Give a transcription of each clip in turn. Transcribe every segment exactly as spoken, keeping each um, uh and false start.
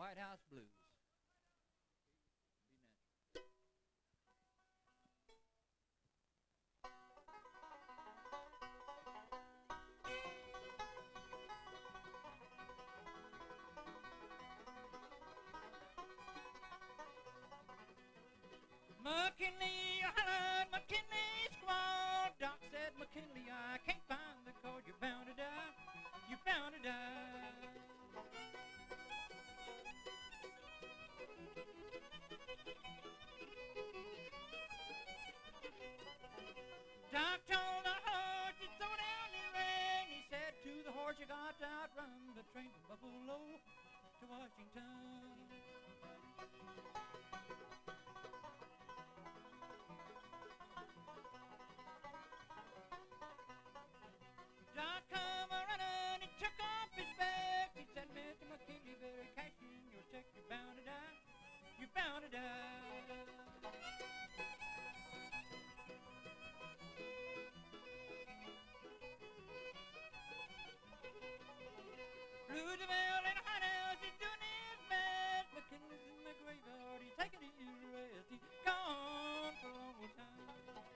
White House Blues. McKinley, you hollered, McKinley squawked. Doc said, McKinley, I can't find the cord. You're bound to die. You're bound to die. Doc told the horse to throw down the rein. He said to the horse, you got to outrun the train from Buffalo to Washington. Doc come a-running, he took off his specs. He said, Mister McKinley, you better cash in your check. You're bound to die. You're bound to die. Roosevelt in the White House, he's doing his best. McKinley's in the graveyard, he's taking his rest. He's gone for a long time.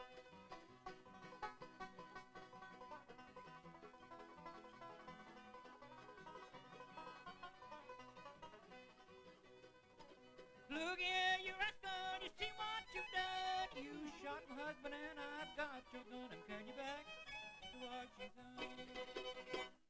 Look here, you rascal, you see what you've done. You shot my husband and I've got your gun. I'm carrying you back to Washington.